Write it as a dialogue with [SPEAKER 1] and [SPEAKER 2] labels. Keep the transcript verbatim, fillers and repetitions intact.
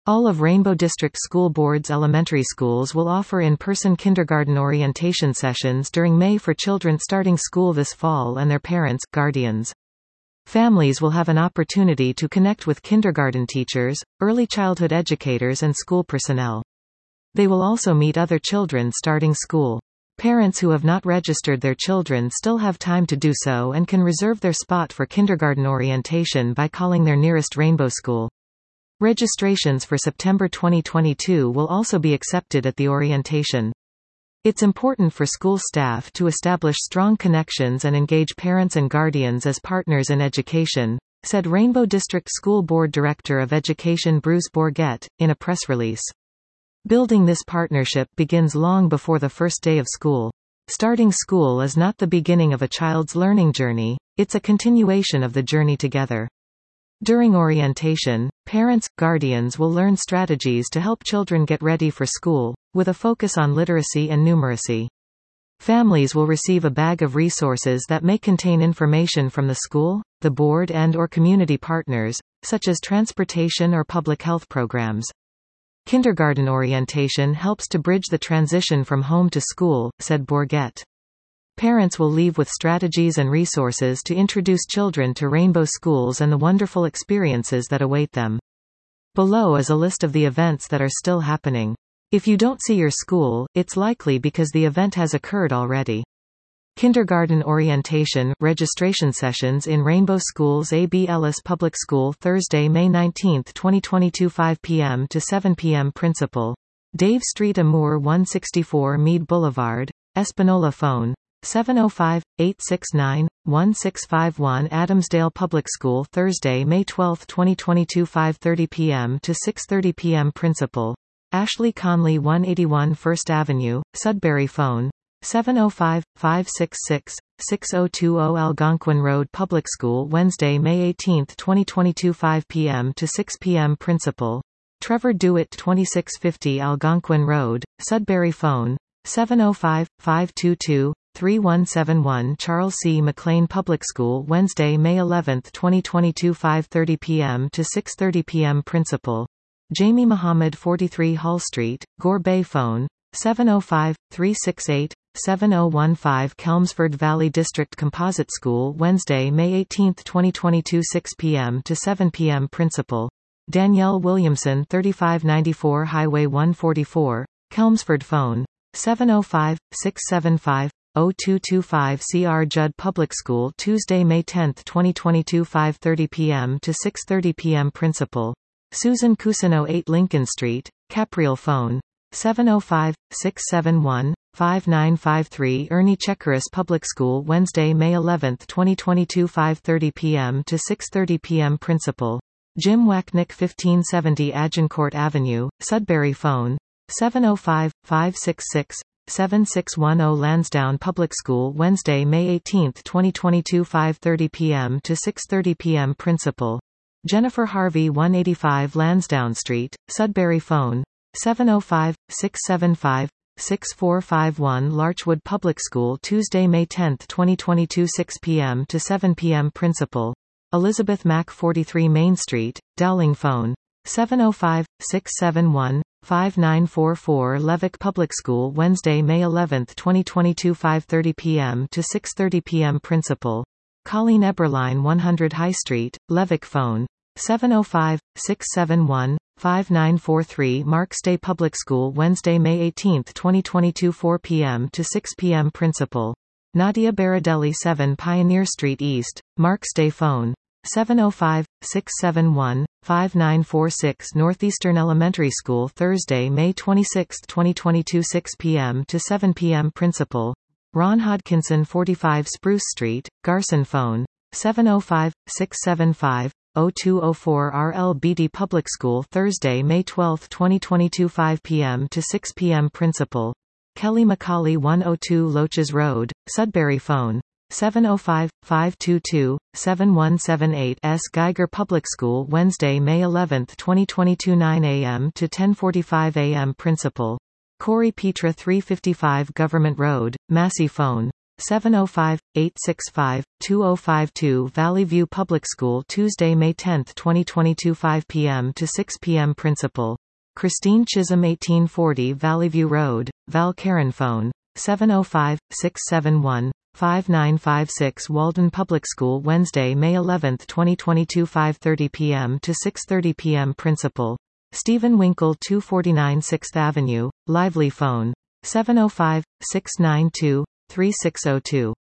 [SPEAKER 1] All of Rainbow District School Board's elementary schools will offer in-person kindergarten orientation sessions during May for children starting school this fall and their parents, guardians. Families will have an opportunity to connect with kindergarten teachers, early childhood educators and school personnel. They will also meet other children starting school. Parents who have not registered their children still have time to do so and can reserve their spot for kindergarten orientation by calling their nearest Rainbow School. Registrations for September twenty twenty-two will also be accepted at the orientation. It's important for school staff to establish strong connections and engage parents and guardians as partners in education, said Rainbow District School Board Director of Education Bruce Bourget, in a press release. Building this partnership begins long before the first day of school. Starting school is not the beginning of a child's learning journey, it's a continuation of the journey together. During orientation, parents, guardians will learn strategies to help children get ready for school, with a focus on literacy and numeracy. Families will receive a bag of resources that may contain information from the school, the board and/or community partners, such as transportation or public health programs. Kindergarten orientation helps to bridge the transition from home to school, said Bourget. Parents will leave with strategies and resources to introduce children to Rainbow schools and the wonderful experiences that await them. Below is a list of the events that are still happening. If you don't see your school, it's likely because the event has occurred already. Kindergarten orientation registration sessions in Rainbow Schools. A B Ellis Public School Thursday, May nineteenth, twenty twenty-two, five p m to seven p m Principal: Dave Street, Amour, one sixty-four Meade Boulevard, Espanola. Phone: seven oh five, eight six nine, one six five one. Adamsdale Public School Thursday, May twelfth, twenty twenty-two, five thirty p m to six thirty p m Principal: Ashley Conley, one eighty-one First Avenue, Sudbury. Phone: seven oh five, five six six, six oh two oh. Algonquin Road Public School Wednesday, May eighteenth, twenty twenty-two, five p m to six p m Principal: Trevor Dewitt, twenty-six fifty Algonquin Road, Sudbury. Phone: seven oh five, five two two, three one seven one. Charles C. McLean Public School Wednesday, May eleventh, twenty twenty-two, five thirty p m to six thirty p m Principal: Jamie Muhammad, forty-three Hall Street, Gore Bay. Phone: seven oh five, three six eight, seven oh one five. Kelmsford Valley District Composite School Wednesday, May eighteenth, twenty twenty-two, six p m to seven p m Principal: Danielle Williamson, thirty-five ninety-four Highway one forty-four, Kelmsford. Phone: seven oh five, six seven five, oh two two five. C R Judd Public School Tuesday, May tenth, twenty twenty-two, five thirty p m to six thirty p m Principal: Susan Cousineau, eight Lincoln Street, Capriel. Phone: seven oh five, six seven one, five nine five three. Ernie Checkeris Public School Wednesday, May eleventh, twenty twenty-two, five thirty p m to six thirty p m Principal: Jim Wacknick, fifteen seventy Agincourt Avenue, Sudbury. Phone: seven oh five, five six six, seven six one oh. Lansdowne Public School Wednesday, May eighteenth, twenty twenty-two, five thirty p m to six thirty p m Principal: Jennifer Harvey, one eighty-five Lansdowne Street, Sudbury. Phone: seven oh five, six seven five, six four five one. Larchwood Public School Tuesday, May tenth, twenty twenty-two, six p m to seven p m Principal: Elizabeth Mack, forty-three Main Street, Dowling. Phone: seven oh five, six seven one, five nine four four. Levick Public School Wednesday, May eleventh, twenty twenty-two, five thirty p m to six thirty p m Principal: Colleen Eberline, one hundred High Street, Levick. Phone: seven oh five, six seven one, five nine four three. Markstay Public School Wednesday, May eighteenth, twenty twenty-two, four p m to six p m Principal: Nadia Baradelli, seven Pioneer Street East, Markstay. Phone: seven oh five, six seven one, five nine four six. Northeastern Elementary School Thursday, May twenty-sixth, twenty twenty-two, six p m to seven p m Principal: Ron Hodkinson, forty-five Spruce Street, Garson. Phone: seven oh five, six seven five, oh two oh four. R L B D Public School Thursday, May twelfth, twenty twenty-two, five p m to six p m Principal: Kelly McCauley, one oh two Loches Road, Sudbury. Phone: seven oh five, five two two, seven one seven eight. S. Geiger Public School Wednesday, May eleventh, twenty twenty-two, nine a m to ten forty-five a m Principal: Corey Petra, three fifty-five Government Road, Massey. Phone: seven oh five, eight six five, two oh five two. Valley View Public School Tuesday, May tenth twenty twenty-two, five p m to six p m Principal Christine Chisholm, eighteen forty Valley View Road, Val Karen. Phone seven oh five, six seven one, five nine five six. Walden Public School Wednesday, May eleventh twenty twenty-two, five thirty p m to six thirty p m Principal Stephen Winkle, two forty-nine sixth Avenue, Lively. Phone seven oh five, six nine two, three six oh two.